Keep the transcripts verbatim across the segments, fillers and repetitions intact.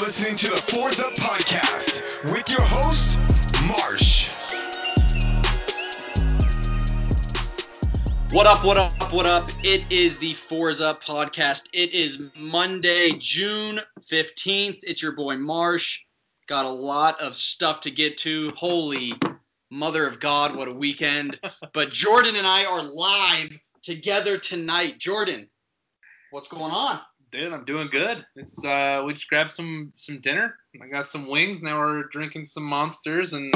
listening to the Fours Up Podcast with your host, Marsh. What up, what up, what up? It is the Fours Up Podcast. It is Monday, June fifteenth. It's your boy Marsh. Got a lot of stuff to get to. Holy mother of God, what a weekend. But Jordan and I are live together tonight. Jordan, what's going on? Dude, I'm doing good. It's uh, we just grabbed some some dinner. I got some wings. Now we're drinking some Monsters and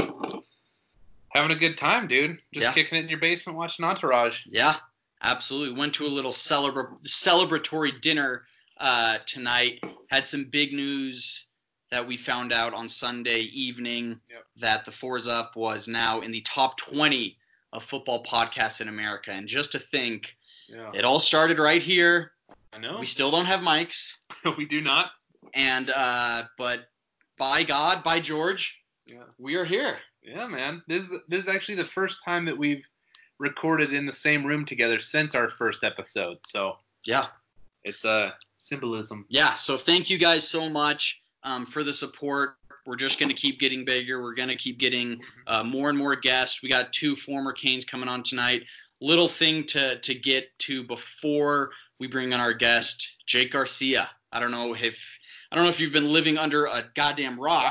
having a good time, dude. Just Yeah. kicking it in your basement, watching Entourage. Yeah, absolutely. Went to a little celebra- celebratory dinner uh, tonight. Had some big news that we found out on Sunday evening Yep. that the Fours Up was now in the top twenty of football podcasts in America. And just to think, Yeah, it all started right here. I know. We still don't have mics. we do not. And uh, but by God, by George, Yeah, we are here. yeah, man. This is this is actually the first time that we've recorded in the same room together since our first episode. So Yeah. it's a uh, symbolism. Yeah, so thank you guys so much um, for the support. We're just going to keep getting bigger. We're going to keep getting uh, more and more guests. We got two former Canes coming on tonight. Little thing to to get to before we bring on our guest, Jake Garcia. I don't know if I don't know if you've been living under a goddamn rock,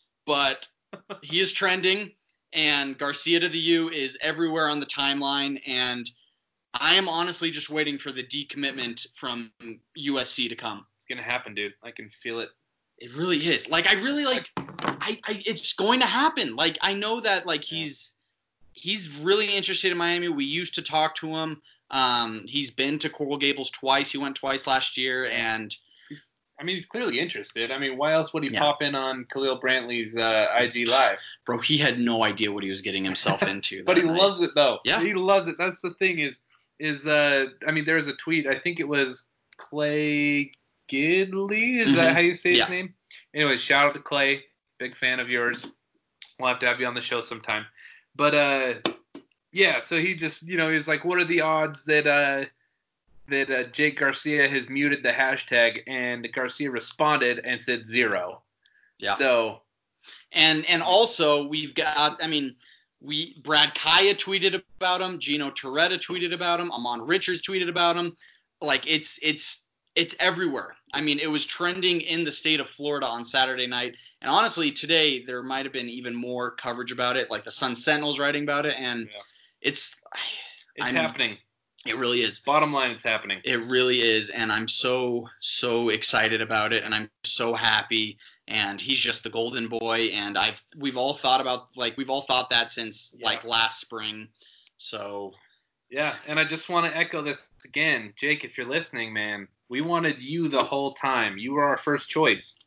but he is trending, and Garcia to the U is everywhere on the timeline, and I am honestly just waiting for the decommitment from U S C to come. It's gonna happen, dude. I can feel it. It really is. Like, I really like, I, I, it's going to happen. Like, I know that, like, he's, he's really interested in Miami. We used to talk to him. Um, he's been to Coral Gables twice. He went twice last year, and I mean, he's clearly interested. I mean, why else would he Yeah. pop in on Khalil Brantley's uh, I G Live? bro, he had no idea what he was getting himself into. But that he night. loves it though. Yeah. He loves it. That's the thing is is uh I mean there's a tweet. I think it was Clay Gidley. Is Mhm. that how you say his Yeah. name? Anyway, shout out to Clay. Big fan of yours. We'll have to have you on the show sometime. But uh yeah, so he just, you know, he's like, what are the odds that uh that uh, Jake Garcia has muted the hashtag? And Garcia responded and said zero. Yeah. So And and also we've got, I mean, we Brad Kaya tweeted about him, Gino Torretta tweeted about him, Amon Richards tweeted about him. Like it's it's it's everywhere. I mean, it was trending in the state of Florida on Saturday night, and honestly, today there might have been even more coverage about it. Like the Sun Sentinel's writing about it, and Yeah. it's it's I'm- happening. it really is. Bottom line, it's happening. It really is, and I'm so, so excited about it, and I'm so happy, and he's just the golden boy, and I've we've all thought about, like, we've all thought that since, Yeah. like, last spring, so, Yeah, and I just want to echo this again. Jake, if you're listening, man, we wanted you the whole time. You were our first choice.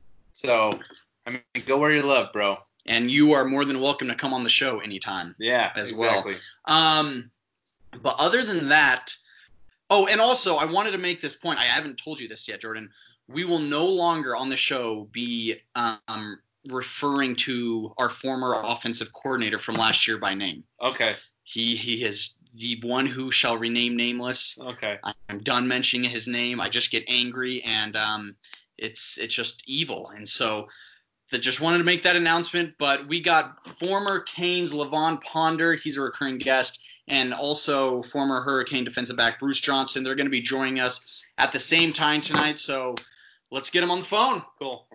So, I mean, go where you love, bro. and you are more than welcome to come on the show anytime. Yeah, As well. exactly. Um, but other than that, oh, and also I wanted to make this point. I haven't told you this yet, Jordan. We will no longer on the show be um, referring to our former offensive coordinator from last year by name. Okay, He he is the one who shall remain nameless. okay. I'm done mentioning his name. I just get angry, and um, it's it's just evil. And so, that just wanted to make that announcement. But we got former Canes Levon Ponder. He's a recurring guest, and also former Hurricane defensive back Bruce Johnson. They're going to be joining us at the same time tonight. So let's get him on the phone. Cool.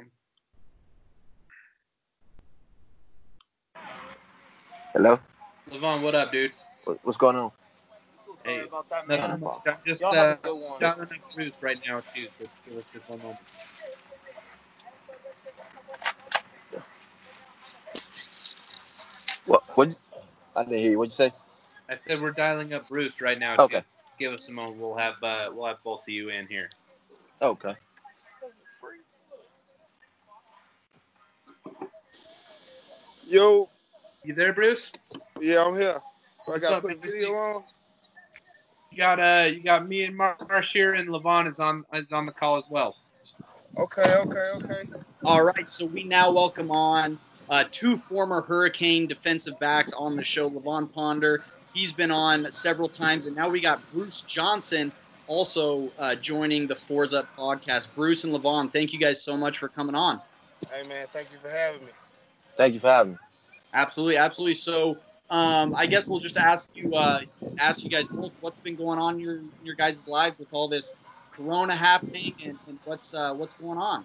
Hello? Levon, what up, dude? What- What's going on? Hey, about that, nothing man. much. I'm just Y'all uh, have a good one. dialing up Bruce right now, too, so give us just one moment. What? What? I didn't hear you. What'd you say? I said we're dialing up Bruce right now, too. Okay. Give us a moment. We'll have uh, we'll have both of you in here. Okay. Yo, You there, Bruce? yeah, I'm here. So I What's got to up, put man? the video on. You got uh, you got me and Marsh here, and Levon is on is on the call as well. Okay, okay, okay. All right, so we now welcome on uh, two former Hurricane defensive backs on the show, Levon Ponder. He's been on several times, and now we got Bruce Johnson also uh, joining the Fours Up podcast. Bruce and Levon, thank you guys so much for coming on. Hey, man, thank you for having me. Thank you for having me. Absolutely, absolutely. So, um, I guess we'll just ask you, uh, ask you guys both, what's been going on in your in your guys' lives with all this Corona happening, and, and what's uh, what's going on?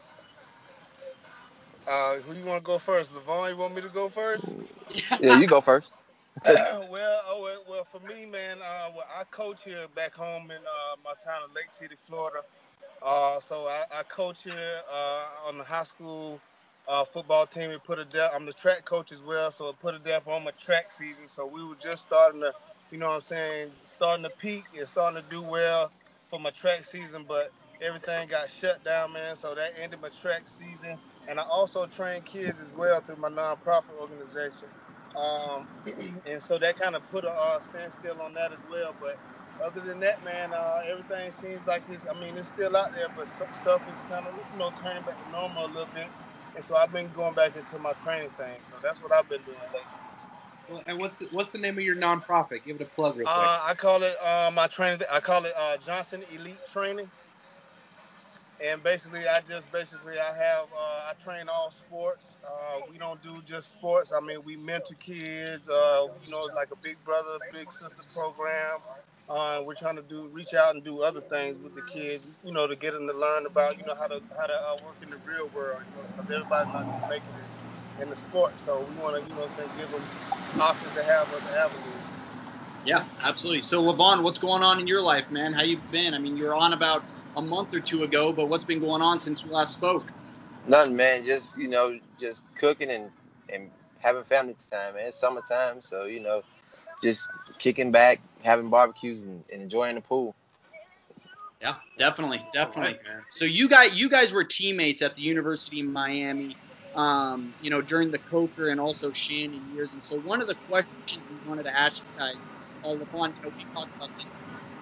Uh, who you want to go first? Levon, you want me to go first? Yeah, you go first. well, oh, well, well, for me, man, uh, well, I coach here back home in uh, my town of Lake City, Florida. Uh, so I, I coach here uh, on the high school uh, football team. We put a de- I'm the track coach as well, so it put a death on my track season. So we were just starting to, you know what I'm saying, starting to peak and starting to do well for my track season, but everything got shut down, man. So that ended my track season. And I also train kids as well through my nonprofit organization. Um, and so that kind of put a uh, standstill on that as well. But other than that, man, uh, everything seems like it's, I mean, it's still out there, but st- stuff is kind of, you know, turning back to normal a little bit. And so I've been going back into my training thing. So that's what I've been doing lately. Well, and what's the, what's the name of your nonprofit? Give it a plug real quick. Uh, I call it, uh, my training, I call it uh, Johnson Elite Training. And basically, I just basically I have uh, I train all sports. Uh, we don't do just sports. I mean, we mentor kids. Uh, you know, like a big brother, big sister program. Uh, we're trying to do reach out and do other things with the kids. You know, to get them to learn about you know how to how to uh, work in the real world. You know, because everybody's not gonna make it in, in the sport. So we want to you know say give them options to have other avenues. Yeah, absolutely. So, Levon, what's going on in your life, man? How you been? I mean, you were on about a month or two ago, but what's been going on since we last spoke? Nothing, man. Just you know, just cooking and and having family time, man. It's summertime, so you know, just kicking back, having barbecues, and, and enjoying the pool. Yeah, definitely, definitely. Right, man. So you guys, you guys were teammates at the University of Miami, um, you know, during the Coker and also Shannon years. And so one of the questions we wanted to ask you guys, uh, Levon, you know, we talked about this.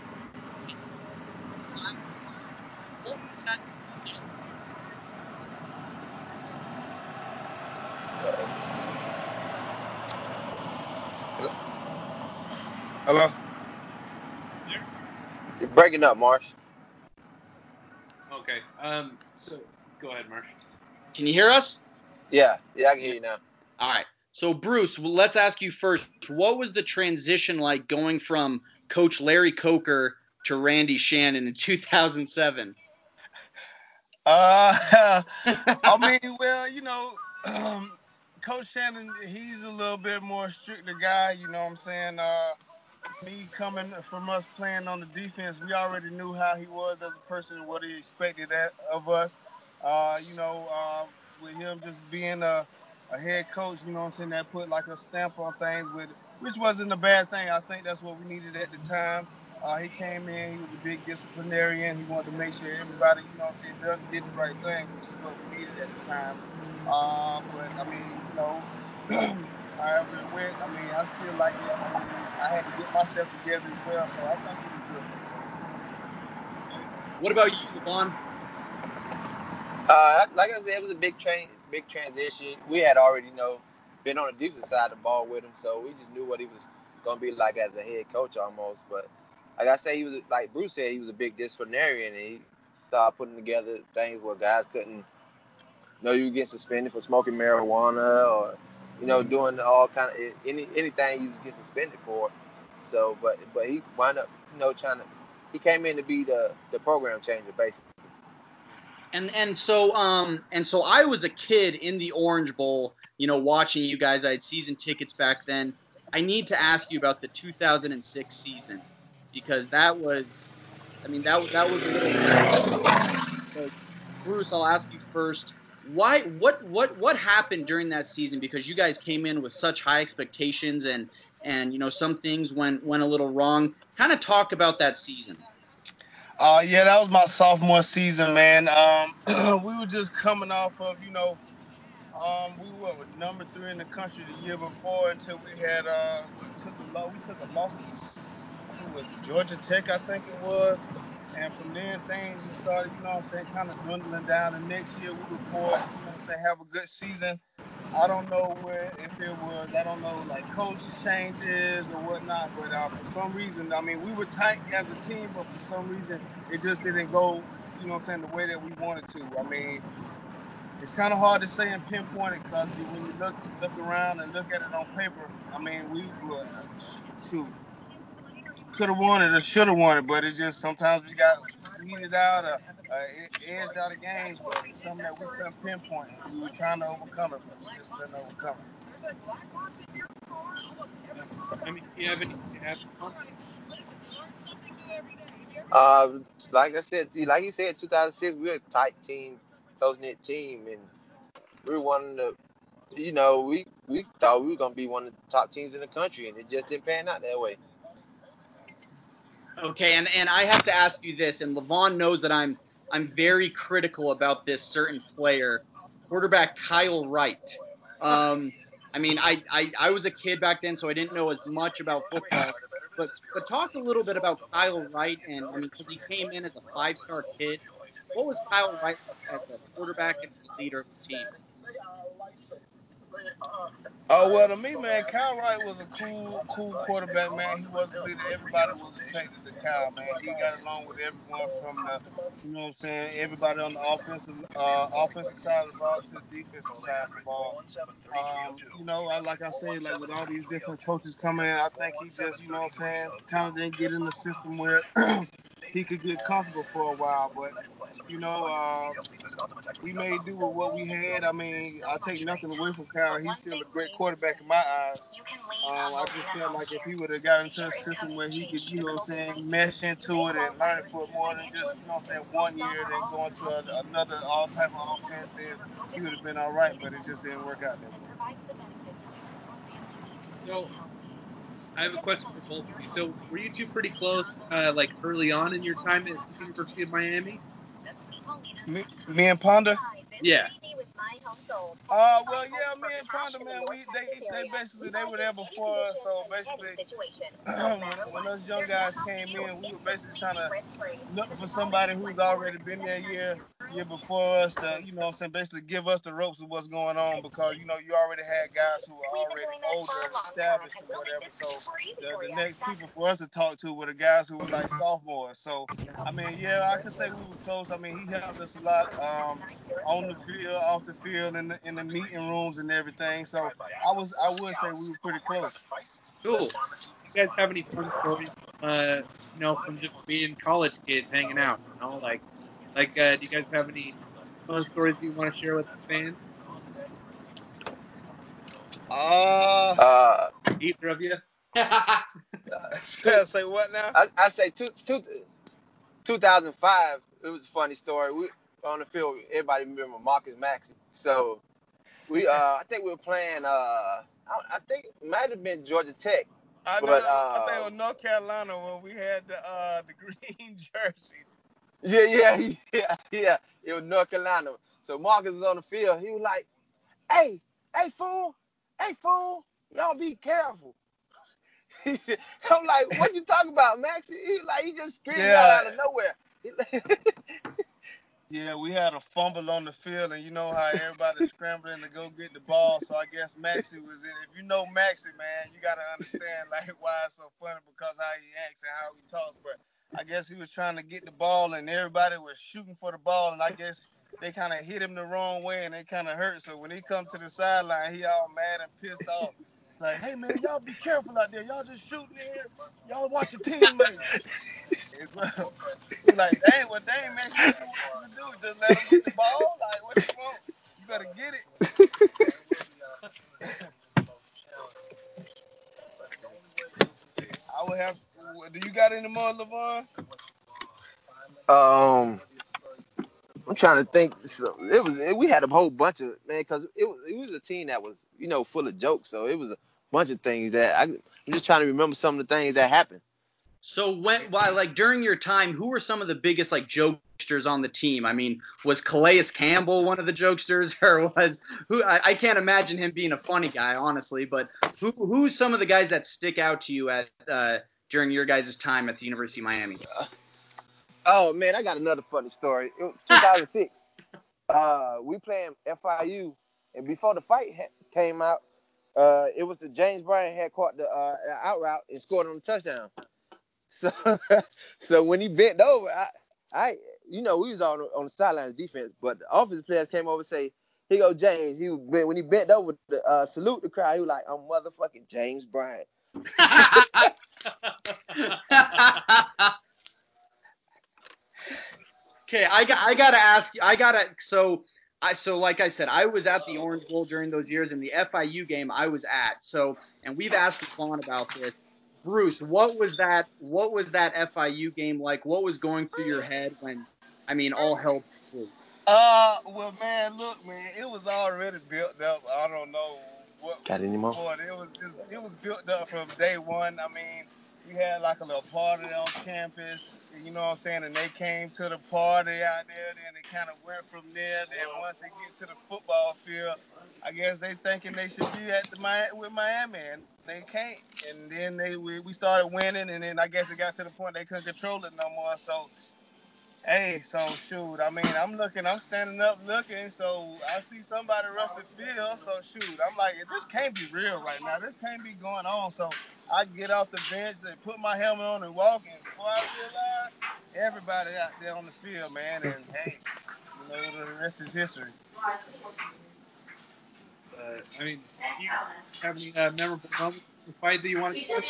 What was that transition? Hello. You're breaking up, Marsh. Okay. Um. So go ahead, Marsh. Can you hear us? Yeah, yeah, I can hear you now. All right. So Bruce, well, let's ask you first. What was the transition like going from Coach Larry Coker to Randy Shannon in two thousand seven? Uh, I mean, well, you know, um, Coach Shannon, he's a little bit more stricter guy. You know what I'm saying? Uh, me coming from us playing on the defense, we already knew how he was as a person and what he expected at, of us. Uh, you know, uh, with him just being a, a head coach, you know what I'm saying, that put like a stamp on things, with which wasn't a bad thing. I think that's what we needed at the time. Uh, he came in, he was a big disciplinarian. He wanted to make sure everybody, you know what I'm saying, done, did the right thing, which is what we needed at the time. Uh, but, I mean, you know, however it went, I mean, I still liked it. I mean, I had to get myself together as well, so I think it was good for me. What about you, Levon? Uh, like I said, it was a big train, big transition. We had already, you know, been on the defensive side of the ball with him, so we just knew what he was gonna be like as a head coach almost. But like I said, he was like Bruce said, he was a big disciplinarian, and he started putting together things where guys couldn't, you know, you get suspended for smoking marijuana or, you know, doing all kind of any anything you was get suspended for. So, but but he wound up, you know, trying to. He came in to be the the program changer, basically. And and so um and so I was a kid in the Orange Bowl, you know, watching you guys. I had season tickets back then. I need to ask you about the two thousand six season because that was, I mean that that was a little. So Bruce, I'll ask you first. Why what what what happened during that season? Because you guys came in with such high expectations and and you know some things went went a little wrong. Kind of talk about that season. Uh, yeah, that was my sophomore season, man. Um, we were just coming off of, you know, um, we were what, number three in the country the year before until we had uh, what took a lo- we took a loss to who was it, Georgia Tech, I think it was. And from then things just started, you know what I'm saying, kind of dwindling down. And next year we were poised to, you know what I'm saying, have a good season. I don't know where if it was, I don't know, like coach changes or whatnot, but uh, for some reason, I mean, we were tight as a team, but for some reason, it just didn't go, you know what I'm saying, the way that we wanted to. I mean, it's kind of hard to say and pinpoint it because when you look look around and look at it on paper, I mean, we were, shoot, could have won it or should have won it, but it just sometimes we got weeded out or uh, edged out of games, but it's something that we couldn't pinpoint. We were trying to overcome it, but we just couldn't overcome it. I mean, do you have any? Have, Uh, like I said, like you said, two thousand six, we were a tight team, close knit team, and we were one of the, you know, we we thought we were gonna be one of the top teams in the country, and it just didn't pan out that way. Okay, and, and I have to ask you this, and Levon knows that I'm I'm very critical about this certain player, quarterback Kyle Wright. Um, I mean, I, I, I was a kid back then, so I didn't know as much about football. But but talk a little bit about Kyle Wright, and I mean, because he came in as a five-star kid. What was Kyle Wright like as a quarterback and as a leader of the team? Oh, well, to me, man, Kyle Wright was a cool, cool quarterback, man. He was a leader. Everybody was attracted to Kyle, man. He got along with everyone from the, you know what I'm saying, everybody on the offensive uh, offensive side of the ball to the defensive side of the ball. Um, you know, I, like I said, like with all these different coaches coming in, I think he just, you know what I'm saying, kind of didn't get in the system where he could get comfortable for a while. But, you know, uh, we made do with what we had. I mean, I take nothing away from Kyle. He's still a great quarterback in my eyes. Um, I just felt like if he would have got into a system where he could, you know what I'm saying, mesh into it and learn it for more than just, you know what I'm saying, one year, then go into a, another all type of offense, then he would have been all right, but it just didn't work out that way. so I have a question for both of you. So were you two pretty close, uh, like early on in your time at the University of Miami? Me, me and Ponder? Yeah. Uh, well, yeah, me and Ponder, man, we they they basically they were there before us, so basically when, when us young guys came in, we were basically trying to look for somebody who's already been there a year year before us to, you know what I'm saying, basically give us the ropes of what's going on because, you know, you already had guys who were already older and established or whatever, so the, the next people for us to talk to were the guys who were like sophomores. So, I mean, yeah, I could say we were close. I mean, he helped us a lot um, on the field, off the field, in the, in the meeting rooms and everything. So I was, I would say we were pretty close. Cool. Do you guys have any fun stories, uh, you know, from just being college kids hanging out, you know, like, like, uh, do you guys have any fun stories you want to share with the fans? Uh, Uh, Either of you? say, say what now? I, I say two, two, two thousand five. It was a funny story. We on the field. Everybody remember Marcus Maxey. So we, uh, I think we were playing. Uh, I, I think it might have been Georgia Tech. I know. But, I uh, think it was North Carolina when we had the uh, the green jerseys. Yeah, yeah, yeah, yeah. It was North Carolina. So Marcus was on the field. He was like, "Hey, hey, fool, hey, fool, y'all be careful." He said, I'm like, "What you talking about, Max?" He like he just screamed that Yeah, out of nowhere. yeah. We had a fumble on the field, and you know how everybody's scrambling to go get the ball. So I guess Maxie was in. If you know Maxie, man, you gotta understand like why it's so funny because how he acts and how he talks. But I guess he was trying to get the ball, and everybody was shooting for the ball, and I guess they kind of hit him the wrong way, and it kind of hurt. So when he come to the sideline, he all mad and pissed off. Like, hey man, y'all be careful out there. Y'all just shooting in here. Y'all watch your teammates. He's like, dang, well, dang, man, you do what you do. Just let him get the ball. Like, what you want? You better get it. I would have. Do you got any more, Levon? um, I'm trying to think. So it was we had a whole bunch of man because it was it was a team that was you know full of jokes. So it was a bunch of things that I, I'm just trying to remember some of the things that happened. So when, why, like during your time, who were some of the biggest like jokesters on the team? I mean, was Calais Campbell one of the jokesters, or was who? I, I can't imagine him being a funny guy, honestly. But who who's some of the guys that stick out to you at uh, during your guys' time at the University of Miami? Uh, oh man, I got another funny story. It was two thousand six. uh, we playing F I U, and before the fight ha- came out, uh, it was the James Bryant had caught the uh, out route and scored on the touchdown. So, so when he bent over, I, I, you know, we was on on the sideline of defense, but the offensive players came over and say, he go James. He was, when he bent over to uh, salute the crowd, he was like, "I'm motherfucking James Bryant." Okay, I got I gotta ask you. I gotta so I so like I said, I was at the Orange Bowl during those years, and the F I U game I was at. So, and we've asked Vaughn about this. Bruce, what was that? What was that F I U game like? What was going through your head when, I mean, all hell broke loose? Uh, well, man, look, man, it was already built up. I don't know what Got any more? But it was just, it was built up from day one. I mean, we had like a little party on campus, you know what I'm saying? And they came to the party out there, then it kind of went from there. Then once they get to the football field, I guess they thinking they should be at the Mi- with Miami, and they can't. And then they we, we started winning, and then I guess it got to the point they couldn't control it no more. So. Hey, so shoot, I mean, I'm looking, I'm standing up looking, so I see somebody rush the field, so shoot, I'm like, this can't be real right now, this can't be going on, so I get off the bench and put my helmet on and walk, and before I realize, everybody out there on the field, man, and hey, you know, the rest is history. Uh, I mean, do you have any uh, memorable moments in the fight that you want to share?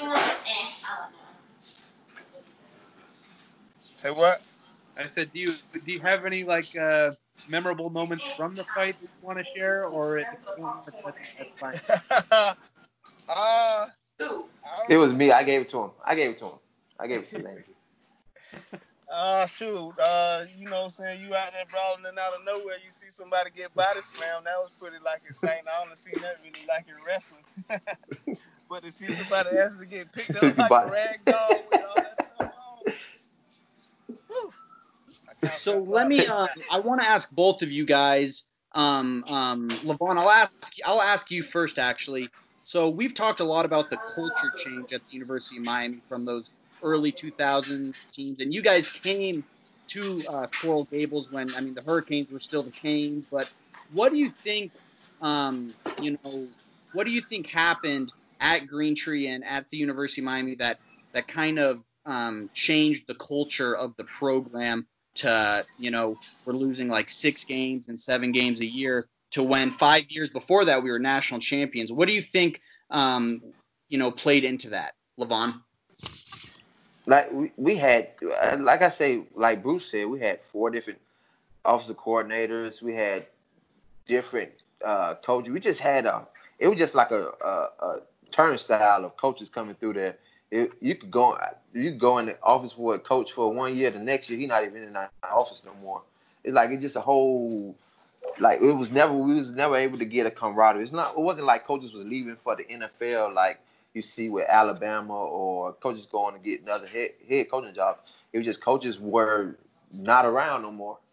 Say what? I said, do you do you have any like uh, memorable moments from the fight that you want to share, or if you don't want to touch it, that's fine. uh, It was me. I gave it to him. I gave it to him. I gave it to Landry. Uh, shoot, uh, you know what I'm saying? You out there brawling and out of nowhere, you see somebody get body slammed. That was pretty like exciting. I only seen that really like in wrestling. But to see somebody actually get picked up like a rag doll with all that stuff on. Whew. So let me. Um, I want to ask both of you guys. Um, um, LeVon, I'll ask. I'll ask you first, actually. So we've talked a lot about the culture change at the University of Miami from those early two thousands teams, and you guys came to uh, Coral Gables when, I mean, the Hurricanes were still the Canes. But what do you think? Um, you know, what do you think happened at Green Tree and at the University of Miami that that kind of um, changed the culture of the program? To, you know, we're losing like six games and seven games a year to when five years before that we were national champions. What do you think, um, you know, played into that, LeVon? Like we, we had, like I say, like Bruce said, we had four different offensive coordinators. We had different uh, coaches. We just had a, it was just like a, a, a turnstile of coaches coming through there. It, you could go, you could go in the office for a coach for one year. The next year, he's not even in the office no more. It's like it's just a whole, like it was never, we was never able to get a camaraderie. It's not, it wasn't like coaches was leaving for the N F L like you see with Alabama or coaches going to get another head, head coaching job. It was just coaches were not around no more.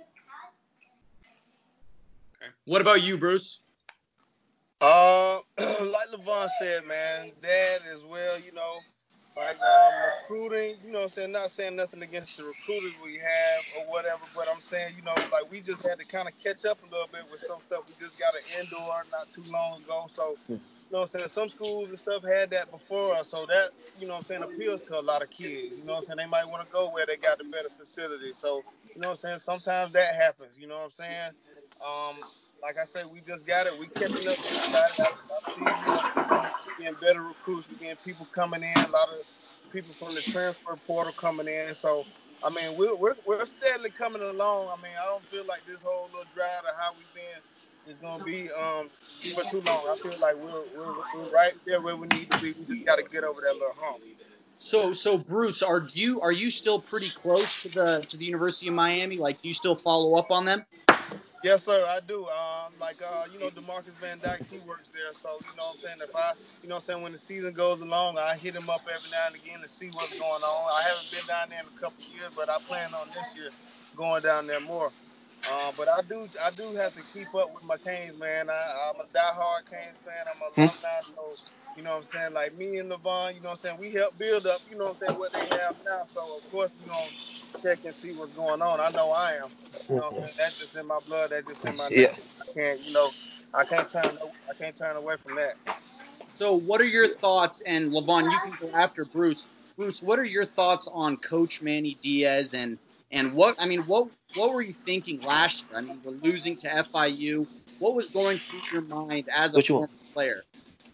What about you, Bruce? Uh, like LeVon said, man, that as well, you know, like um, recruiting, you know what I'm saying? Not saying nothing against the recruiters we have or whatever, but I'm saying, you know, like we just had to kind of catch up a little bit with some stuff. We just got an indoor not too long ago. So, you know what I'm saying? Some schools and stuff had that before us. So that, you know what I'm saying, appeals to a lot of kids. You know what I'm saying? They might want to go where they got the better facilities. So, you know what I'm saying? Sometimes that happens. You know what I'm saying? Um, like I said, we just got it. We catching up to it. Out of season, you know what I'm saying? We're getting better recruits. We're getting people coming in. A lot of people from the transfer portal coming in. So, I mean, we're, we're, we're steadily coming along. I mean, I don't feel like this whole little drought of how we've been is going to be um, for too long. I feel like we're, we're, we're right there where we need to be. We just got to get over that little hump. So, so Bruce, are you are you still pretty close to the to the University of Miami? Like, do you still follow up on them? Yes, sir, I do. Um, like, uh, you know, DeMarcus Van Dyke, he works there. So, you know what I'm saying? If I, you know what I'm saying, when the season goes along, I hit him up every now and again to see what's going on. I haven't been down there in a couple of years, but I plan on this year going down there more. Uh, but I do I do have to keep up with my Canes, man. I, I'm a diehard Canes fan. I'm an alumni, so, you know what I'm saying? Like, me and LeVon, you know what I'm saying, we help build up, you know what I'm saying, what they have now. So, of course, we're going to check and see what's going on. I know I am. You know what I'm saying? That's just in my blood. That's just in my Yeah. nature. I can't, you know, I can't turn, I can't turn away from that. So, what are your thoughts? And LeVon, you can go after Bruce. Bruce, what are your thoughts on Coach Manny Diaz and And what I mean, what what were you thinking last year? I mean, we're losing to F I U. What was going through your mind as a What you former want? player?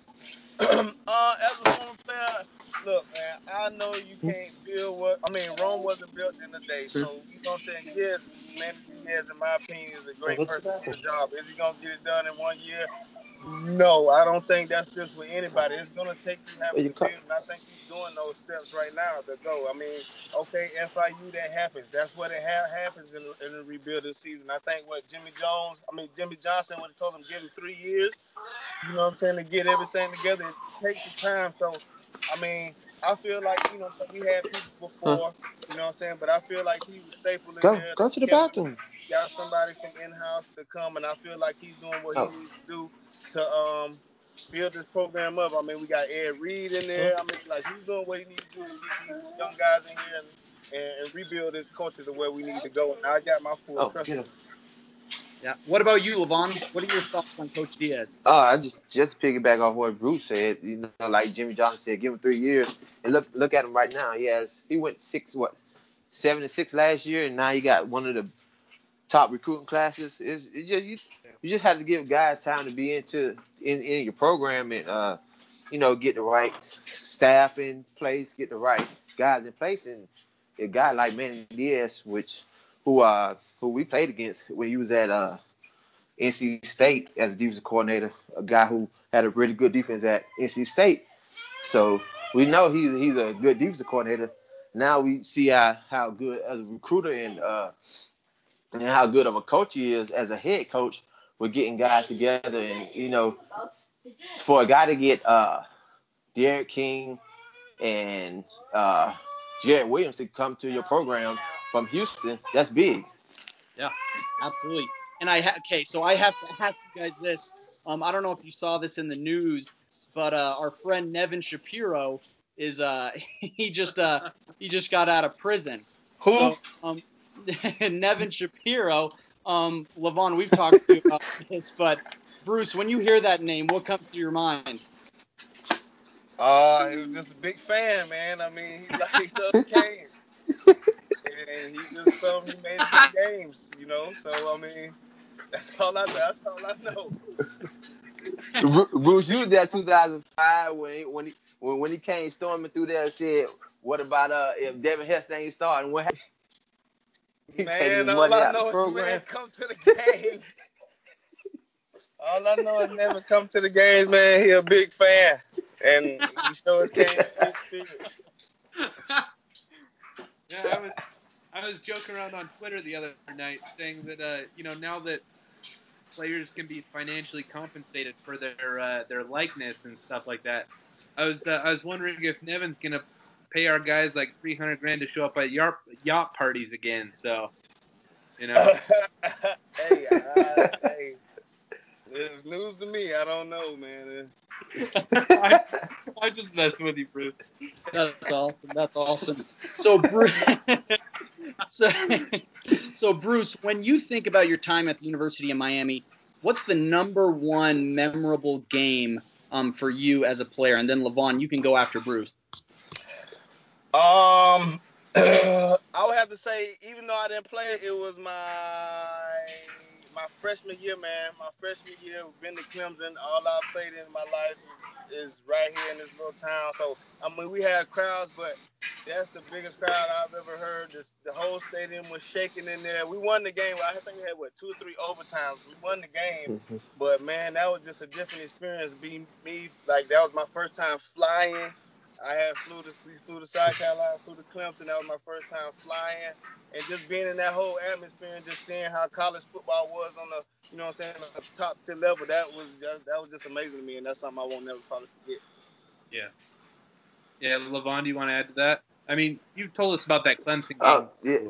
uh, as a former player, look, man, I know you can't build what I mean. Rome wasn't built in a day, so you know what I'm saying. Yes, Manny Diaz, in my opinion, is a great person for the job. Is he gonna get it done in one year? No, I don't think that's just with anybody. It's gonna take you having to build, and I think he's doing those steps right now to go. I mean, okay, F I U, that happens. That's what it ha- happens in, in the rebuilding season. I think what Jimmy Jones, I mean Jimmy Johnson would have told him give him three years. You know what I'm saying, to get everything together. It takes some time. So, I mean, I feel like, you know, so we had people before, you know what I'm saying, but I feel like he's a staple in Go, there. go to the Kept it, bathroom. got somebody from in-house to come, and I feel like he's doing what he Oh. needs to do to um build this program up. I mean, we got Ed Reed in there. I mean, like, he's doing what he needs to do to get these young guys in here and, and, and rebuild this culture to where we need to go. And I got my full Oh, trust get in him. him. Yeah. What about you, Levon? What are your thoughts on Coach Diaz? Oh, I just just piggyback off what Bruce said. You know, like Jimmy Johnson said, give him three years and look look at him right now. He has he went six what seven and six last year, and now he got one of the top recruiting classes. It's, it just you, you just have to give guys time to be into in, in your program and uh you know get the right staff in place, get the right guys in place, and a guy like Manny Diaz, which who uh who we played against when he was at uh. N C State as a defensive coordinator, a guy who had a really good defense at N C State. So we know he's he's a good defensive coordinator. Now we see how, how good as a recruiter and uh, and how good of a coach he is as a head coach with getting guys together. And you know, for a guy to get uh, Derek King and uh, Jared Williams to come to your program from Houston, that's big. Yeah, absolutely. And I ha- okay, so I have to ask you guys this. Um, I don't know if you saw this in the news, but uh, our friend Nevin Shapiro is uh he just uh he just got out of prison. Who? So um Nevin Shapiro, um Levon, we've talked to you about this, but Bruce, when you hear that name, what comes to your mind? Uh, he was just a big fan, man. I mean, he like he loves the Canes. And he just told me he made it to the games, you know. So I mean, that's all I that's all I know. Bruce, you was there two thousand five when he, when he when, when he came storming through there and said, "What about uh if Devin Hester ain't starting? What happened?" He taking Man, his all money I out of the know is the man program. come to the games. All I know is never come to the games, man. He a big fan, and he shows Canes in spirit. Yeah, I was I was joking around on Twitter the other night saying that uh you know now that players can be financially compensated for their uh, their likeness and stuff like that. I was uh, I was wondering if Nevin's gonna pay our guys like three hundred grand to show up at yacht yacht parties again. So, you know. hey, uh, hey, it's news to me. I don't know, man. I, I'm just messing with you, Bruce. That's awesome. That's awesome. So Bruce, so, so Bruce, when you think about your time at the University of Miami, what's the number one memorable game um, for you as a player? And then Levon, you can go after Bruce. Um, I would have to say, even though I didn't play, it was my my freshman year, man. My freshman year, been to Clemson. All I played in my life is right here in this little town. So I mean, we had crowds, but that's the biggest crowd I've ever heard. This, the whole stadium was shaking in there. We won the game. I think we had what two or three overtimes. We won the game, Mm-hmm. but man, that was just a different experience. Being me, like that was my first time flying. I had flew to flew to South Carolina, flew to Clemson. That was my first time flying, and just being in that whole atmosphere and just seeing how college football was on the, you know what I'm saying, on the top tier level. That was just, that was just amazing to me, and that's something I won't never probably forget. Yeah. Yeah, Levon, do you want to add to that? I mean, you told us about that Clemson game. Oh, yeah.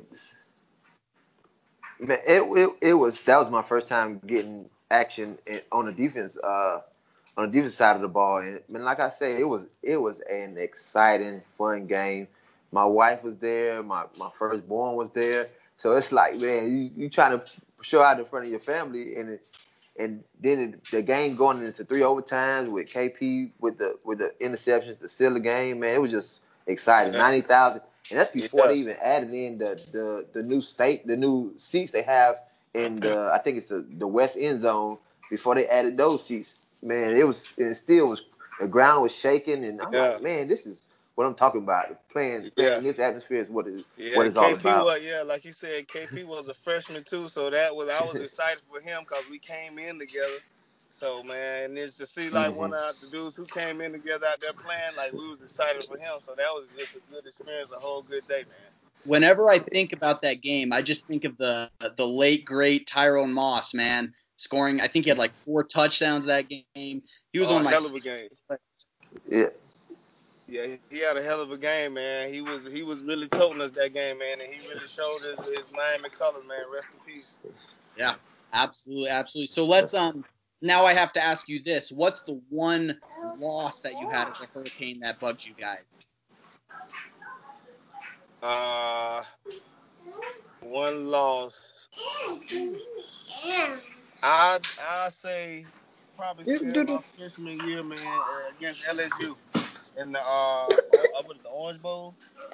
Man, it, it it was that was my first time getting action in, on the defense uh on the defense side of the ball, and man, like I said, it was it was an exciting, fun game. My wife was there, my my firstborn was there, so it's like, man, you you trying to show out in front of your family, and it, and then it, the game going into three overtimes with K P with the with the interceptions to seal the game, man, it was just exciting. ninety thousand and that's before Yeah. they even added in the, the, the new state, the new seats they have in the, I think it's the, the west end zone. Before they added those seats, man, it was it still was the ground was shaking, and I'm Yeah. like, man, this is what I'm talking about. Playing playing Yeah. in this atmosphere is what it Yeah, what and it's all K P about. was yeah, like you said, K P was a freshman too, so that was I was excited for him because we came in together. So man, and it's to see like Mm-hmm. one of the dudes who came in together out there playing, like we was excited for him. So that was just a good experience, a whole good day, man. Whenever I think about that game, I just think of the the late great Tyrone Moss, man, scoring. I think he had like four touchdowns that game. He was Oh, one of my hell of a game. Yeah. Yeah, he had a hell of a game, man. He was he was really toting us that game, man, and he really showed his, his Miami colors, man. Rest in peace. Yeah, absolutely, absolutely. So let's um now I have to ask you this: what's the one loss that you had as a Hurricane that bugs you guys? Uh, one loss. I I say probably still my freshman year, man, uh, against L S U in the uh oh, what is the Orange Bowl?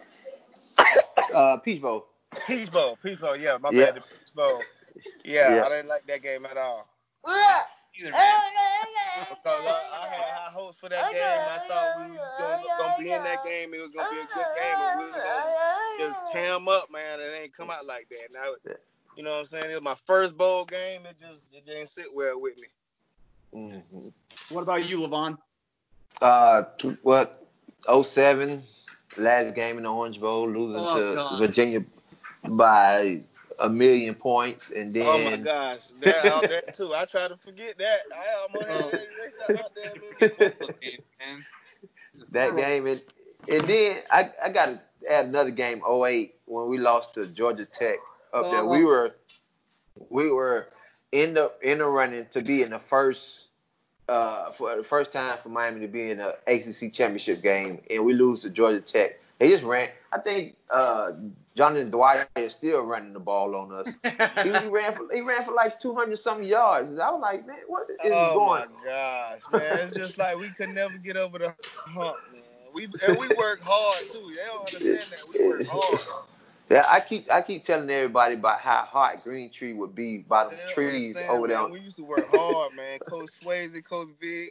Uh, Peach Bowl. Peach Bowl, Peach Bowl. Yeah, my Yeah. bad. The Peach Bowl. Yeah, Yeah. I didn't like that game at all. Either, man. Because I, I had high hopes for that game. I thought we were gonna, gonna be in that game. It was gonna be a good game, and we were gonna just tear them up, man. It ain't come out like that. Now, you know what I'm saying? It was my first bowl game. It just it didn't sit well with me. Mm-hmm. What about you, Levon? Uh, what? oh seven, last game in the Orange Bowl, losing Oh, to God. Virginia by a million points, and then Oh my gosh, that all that too. I try to forget that. I almost had that erased out my damn memory. Both games, man. that game, and and then I I got to add another game, oh eight, when we lost to Georgia Tech up there. We Oh. were we were in the in the running to be in the first uh for the first time for Miami to be in the A C C championship game, and we lose to Georgia Tech. They just ran. I think uh, Jonathan Dwyer is still running the ball on us. he, he ran for he ran for like two hundred something yards. I was like, man, what is Oh going? my gosh, man! It's just like we could never get over the hump, man. We and we work hard too. They don't understand that we work hard. Yeah, I keep I keep telling everybody about how hot Green Tree would be by them They don't trees understand, over there. man. We used to work hard, man. Coach Swayze, Coach Vic,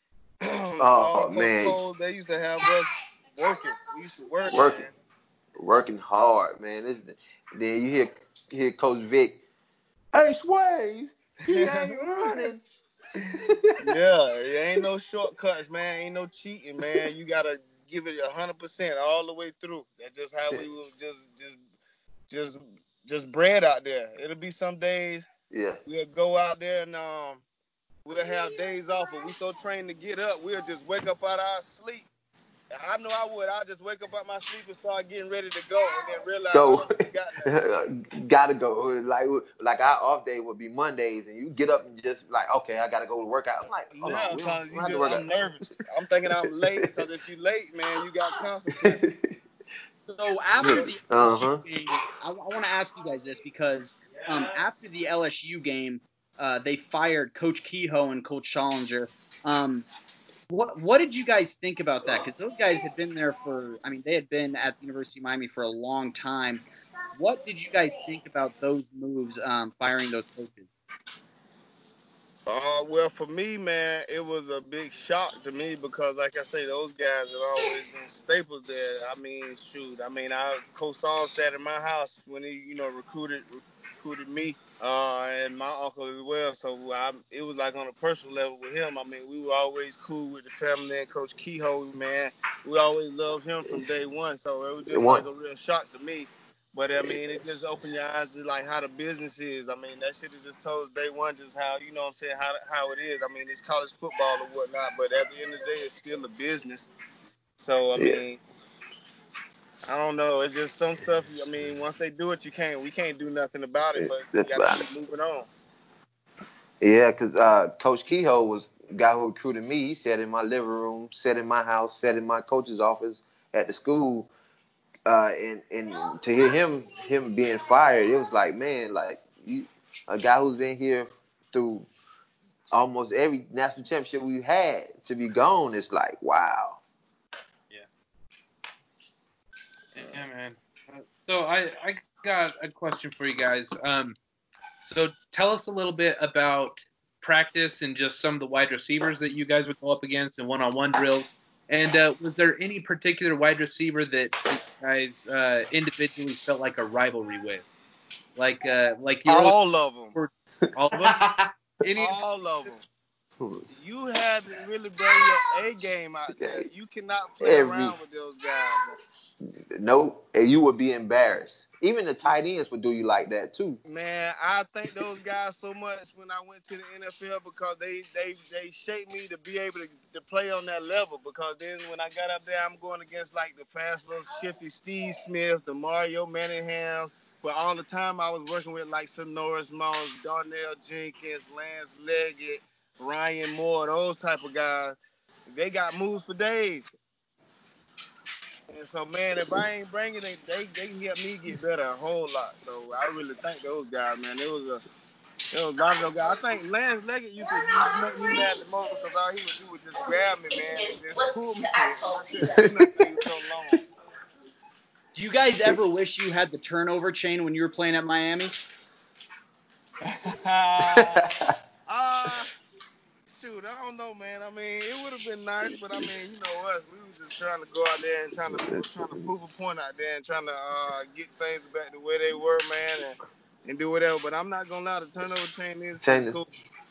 all Oh Coach man, Cole, they used to have us working. We used to work, working, man. working hard, man. This, then you hear hear Coach Vic, hey Swayze, he ain't running. Yeah, it ain't no shortcuts, man. Ain't no cheating, man. You gotta give it a hundred percent all the way through. That's just how we will just just just just bread out there. It'll be some days Yeah. we'll go out there and um we'll have days off, but we so trained to get up, we'll just wake up out of our sleep. I know I would. I'll just wake up out my sleep and start getting ready to go, and then realize I Go, don't even got nothing. gotta go. Like like our off day would be Mondays, and you get up and just like, okay, I gotta go to work out. I'm like, hold Yeah, on, we don't, cause we you don't have to just work I'm out. nervous. I'm thinking I'm late, cause if you late, man, you got consequences. So after the Uh L S U huh. game, I, I want to ask you guys this because um, after the L S U game, uh, they fired Coach Kehoe and Coach Schollinger. Um, what what did you guys think about that? Because those guys had been there for, I mean, they had been at the University of Miami for a long time. What did you guys think about those moves, um, firing those coaches? Uh, well, for me, man, it was a big shock to me because, like I say, those guys have always been staples there. I mean, shoot, I mean, I Coach Saul sat in my house when he, you know, recruited recruited me, uh, and my uncle as well. So I, it was like on a personal level with him. I mean, we were always cool with the family and Coach Kehoe, man. We always loved him from day one. So it was just One. like a real shock to me. But I mean, it just opened your eyes to like how the business is. I mean, that shit have just told us day one just how, you know what I'm saying, how how it is. I mean, it's college football or whatnot, but at the end of the day, it's still a business. So I Yeah. mean, I don't know. It's just some stuff. I mean, once they do it, you can't. We can't do nothing about it, but you That's got to about keep it. moving on. Yeah, because uh, Coach Kehoe was the guy who recruited me. He sat in my living room, sat in my house, sat in my coach's office at the school. Uh, and and to hear him him being fired, it was like, man, like you, a guy who's been here through almost every national championship we've had to be gone. It's like, wow. Yeah. Yeah, man. Uh, So I, I got a question for you guys. Um, so tell us a little bit about practice and just some of the wide receivers that you guys would go up against in one-on-one drills. And uh, was there any particular wide receiver that you guys uh, individually felt like a rivalry with? Like, uh, like you always All of them. were all of them. Any? All of them. You had to really bring your A game out there. Okay. You cannot play Every- around with those guys. No, and you would be embarrassed. Even the tight ends would do you like that too. Man, I thank those guys so much when I went to the N F L because they they, they shaped me to be able to, to play on that level. Because then when I got up there, I'm going against like the fast little shifty Steve Smith, the Mario Manningham. But all the time I was working with like Sonoris Moss, Darnell Jenkins, Lance Leggett, Ryan Moore, those type of guys. They got moves for days. And so, man, if I ain't bringing it, they they can help me get better a whole lot. So I really thank those guys, man. It was a there was a lot of those guys. I think Lance Leggett used to, used to make me mad the most because all he would do was just grab me, man, and just pull me. I couldn't do nothing. He was so long. Do you guys ever wish you had the turnover chain when you were playing at Miami? uh, shoot, I don't know, man. I mean, it would have been nice, but I mean, you know us, we were just trying to go out there and trying to trying to prove a point out there and trying to uh, get things back to where they were, man, and, and do whatever. But I'm not gonna lie, the turnover chain is pretty cool.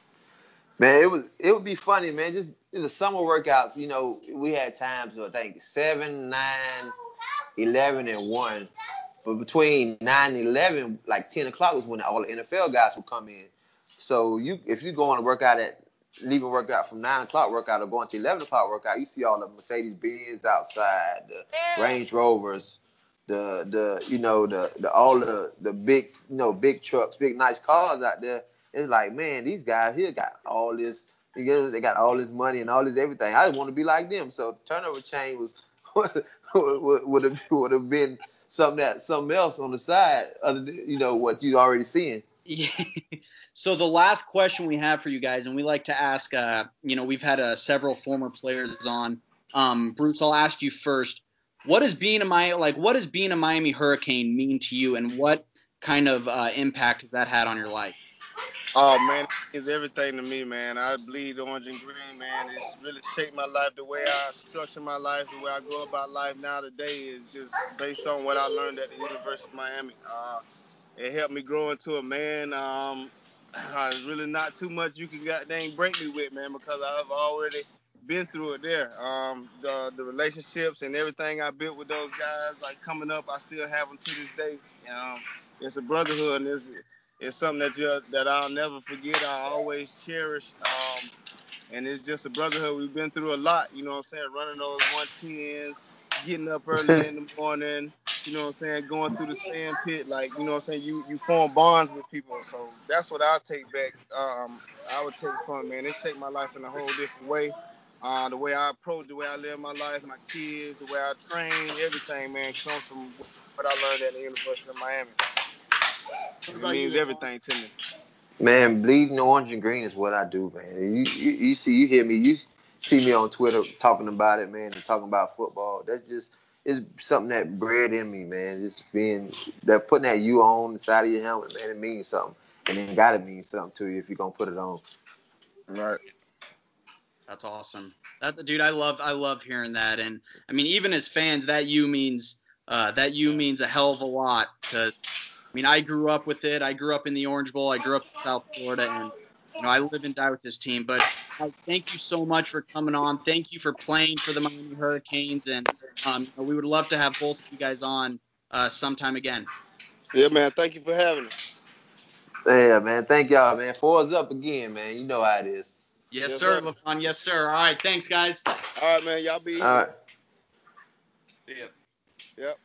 Man, it was it would be funny, man. Just in the summer workouts, you know, we had times of I think seven, nine, eleven, and one. But between nine and eleven, like ten o'clock was when all the N F L guys would come in. So you if you go on a workout at leaving workout from nine o'clock workout or going to eleven o'clock workout, you see all the Mercedes Benz outside, the Range Rovers, the the you know the the all the the big you know big trucks, big nice cars out there. It's like, man, these guys here got all this. You know, they got all this money and all this everything. I just want to be like them. So turnover chain was would have would have been something that something else on the side other than, you know, what you already seeing. Yeah. So the last question we have for you guys, and we like to ask, uh, you know, we've had uh, several former players on. Um, Bruce, I'll ask you first. What does being a Miami, like, what does being a Miami Hurricane mean to you, and what kind of uh, impact has that had on your life? Oh, man, it's everything to me, man. I bleed orange and green, man. It's really shaped my life. The way I structure my life, the way I go about life now today is just based on what I learned at the University of Miami. Uh, it helped me grow into a man. Um, it's really not too much you can goddamn break me with, man, because I've already been through it there. Um, the the relationships and everything I built with those guys, like coming up, I still have them to this day. Um, it's a brotherhood, and it's it's something that you that I'll never forget. I always cherish. Um, and it's just a brotherhood. We've been through a lot, you know what I'm saying, running those one tens, getting up early in the morning, you know what I'm saying, going through the sand pit, like, you know what I'm saying, you, you form bonds with people. So that's what I'll take back. Um, I would take from it, man. It shaped my life in a whole different way. Uh, the way I approach, the way I live my life, my kids, the way I train, everything, man, comes from what I learned at the University of Miami. It means everything to me. Man, bleeding orange and green is what I do, man. You, you you see, you hear me, you see me on Twitter talking about it, man, and talking about football. That's just it's something that bred in me, man. Just being that putting that U on the side of your helmet, man, it means something, and it gotta mean something to you if you're gonna put it on. Right. That's awesome. That dude, I love I love hearing that. And I mean, even as fans, that U means uh, that U means a hell of a lot. To, I mean, I grew up with it. I grew up in the Orange Bowl. I grew up in South Florida, and you know, I live and die with this team. But guys, thank you so much for coming on. Thank you for playing for the Miami Hurricanes, and um, you know, we would love to have both of you guys on uh, sometime again. Yeah, man. Thank you for having us. Yeah, man. Thank y'all, man. Four's up again, man. You know how it is. Yes, Yes, sir, sir. LeVon. Yes, sir. All right, thanks, guys. All right, man. Y'all be easy. All right. See ya. Yep.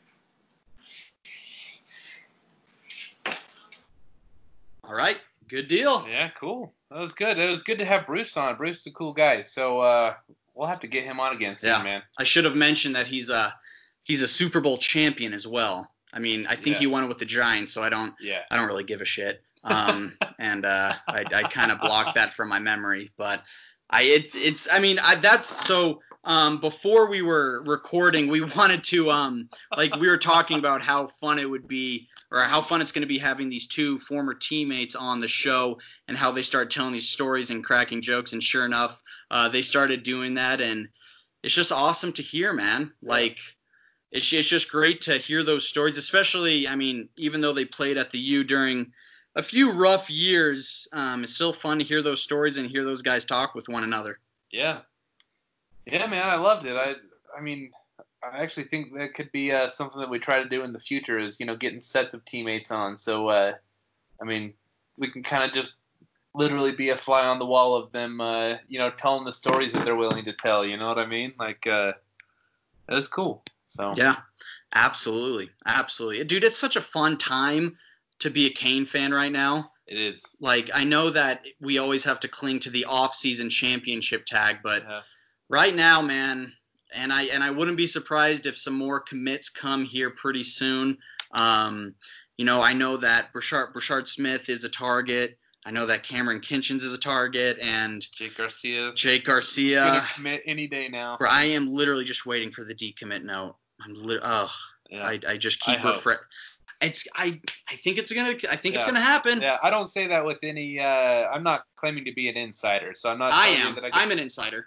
All right, good deal. Yeah, cool. That was good. It was good to have Bruce on. Bruce is a cool guy. So uh, we'll have to get him on again soon, Yeah. man. I should have mentioned that he's a he's a Super Bowl champion as well. I mean, I think Yeah. he won it with the Giants, so I don't Yeah. I don't really give a shit. Um, and uh, I, I kind of blocked that from my memory. But I it, it's I mean I, that's so um before we were recording we wanted to um like we were talking about how fun it would be or how fun it's going to be having these two former teammates on the show and how they start telling these stories and cracking jokes, and sure enough uh they started doing that, and it's just awesome to hear, man. Like it's it's just great to hear those stories, especially I mean even though they played at the U during a few rough years, um, it's still fun to hear those stories and hear those guys talk with one another. Yeah. Yeah, man, I loved it. I I mean, I actually think that could be uh, something that we try to do in the future is, you know, getting sets of teammates on. So, uh, I mean, we can kind of just literally be a fly on the wall of them, uh, you know, telling the stories that they're willing to tell. You know what I mean? Like, uh, that's cool. So Yeah, absolutely. Absolutely. Dude, it's such a fun time to be a Kane fan right now. It is. Like, I know that we always have to cling to the off-season championship tag, but Yeah. right now, man, and I and I wouldn't be surprised if some more commits come here pretty soon. Um, you know, I know that Brashard, Brashard Smith is a target. I know that Cameron Kinchens is a target, and Jake Garcia. Jake He's Garcia. gonna commit any day now. I am literally just waiting for the decommit note. I'm li- ugh. Yeah. I, I just I keep hope. refresh. It's I I think it's gonna I think it's Yeah. gonna happen. Yeah, I don't say that with any. Uh, I'm not claiming to be an insider, so I'm not. I telling am. You that I get, I'm an insider.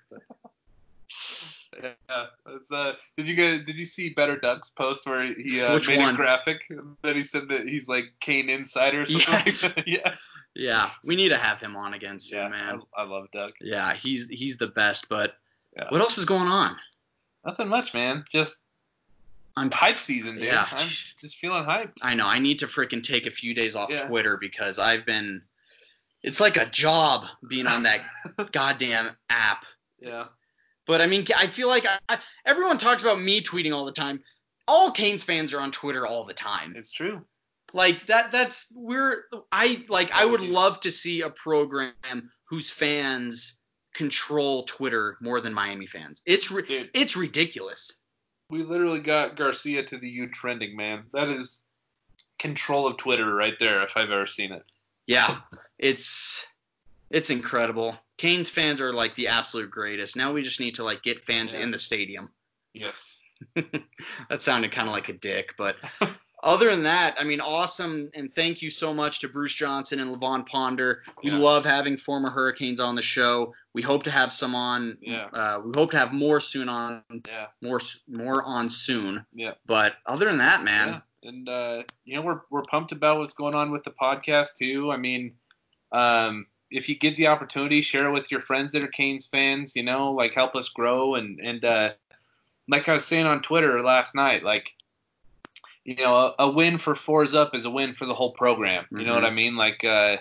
Yeah, it's, uh, did you guys, did you see Better Doug's post where he uh, Which made one? a graphic that he said that he's like Kane Insider or something Yes. like that? Yeah. Yeah, we need to have him on again soon, Yeah, man. I, I love Doug. Yeah, he's he's the best. But Yeah. what else is going on? Nothing much, man. Just I'm hype season, dude. Yeah. I'm just feeling hyped. I know. I need to freaking take a few days off Yeah. Twitter because I've been. It's like a job being on that goddamn app. Yeah. But I mean, I feel like I, I, everyone talks about me tweeting all the time. All Canes fans are on Twitter all the time. It's true. Like that. That's we're. I like. I would love to see a program whose fans control Twitter more than Miami fans. It's ri- Dude. it's ridiculous. We literally got Garcia to the U trending, man. That is control of Twitter right there, if I've ever seen it. Yeah, it's it's incredible. Canes fans are like the absolute greatest. Now we just need to like get fans Yeah. in the stadium. Yes. That sounded kind of like a dick, but other than that, I mean, awesome, and thank you so much to Bruce Johnson and Levon Ponder. We Yeah. love having former Hurricanes on the show. We hope to have some on. Yeah. Uh, we hope to have more soon on. Yeah. More more on soon. Yeah. But other than that, man. Yeah. And uh, you know, we're we're pumped about what's going on with the podcast too. I mean, um, if you get the opportunity, share it with your friends that are Canes fans. You know, like help us grow. And and uh, like I was saying on Twitter last night, like, you know, a, a win for Fours Up is a win for the whole program. You know Mhm. what I mean? Like, uh,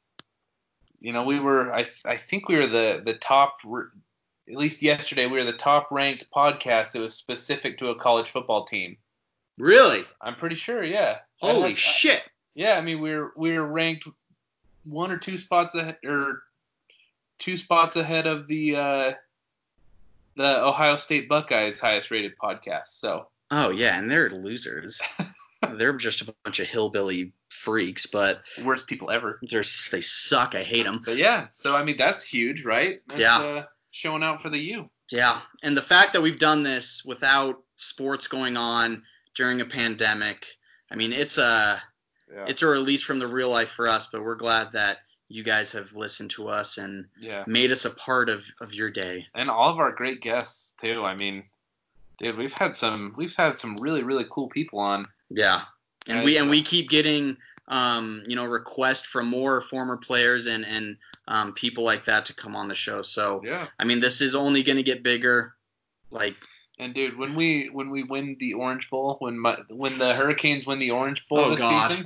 you know, we were I I think we were the the top. At least yesterday, we were the top ranked podcast that was specific to a college football team. Really? I'm pretty sure, yeah. Holy I had- shit. Yeah, I mean we're we're ranked one or two spots ahead, or two spots ahead of the uh, the Ohio State Buckeyes highest rated podcast. So Oh yeah, and they're losers. They're just a bunch of hillbilly freaks, but worst people ever. they're they suck. I hate them. But yeah, so I mean that's huge, right? That's, Yeah. Uh, showing out for the U. Yeah, and the fact that we've done this without sports going on during a pandemic, I mean, it's a Yeah. it's a release from the real life for us. But we're glad that you guys have listened to us and Yeah. made us a part of, of your day. And all of our great guests too. I mean, dude, we've had some we've had some really really cool people on. Yeah, and Right, we and so- we keep getting um, you know requests from more former players and and um, people like that to come on the show. So Yeah. I mean, this is only going to get bigger. Like, And dude, when we when we win the Orange Bowl, when my when the Hurricanes win the Orange Bowl Oh, this God. season,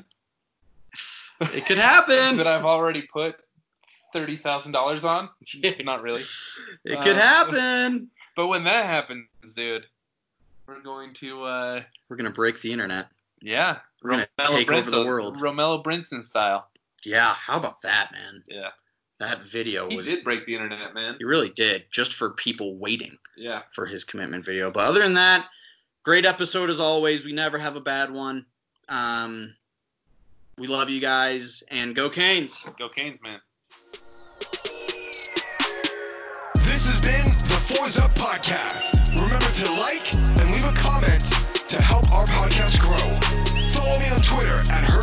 it could happen. that I've already put thirty thousand dollars on. Yeah. Not really. It could Uh, happen. But when that happens, dude, we're going to uh We're gonna break the internet. yeah, We're gonna take over the Brinson- world. Romello Brinson style. Yeah, how about that, man? Yeah. That video He was. did break the internet, man. He really did, just for people waiting Yeah. for his commitment video. But other than that, great episode as always. We never have a bad one. Um, we love you guys, and go Canes. Go Canes, man. Heroes Up Podcast. Remember to like and leave a comment to help our podcast grow. Follow me on Twitter at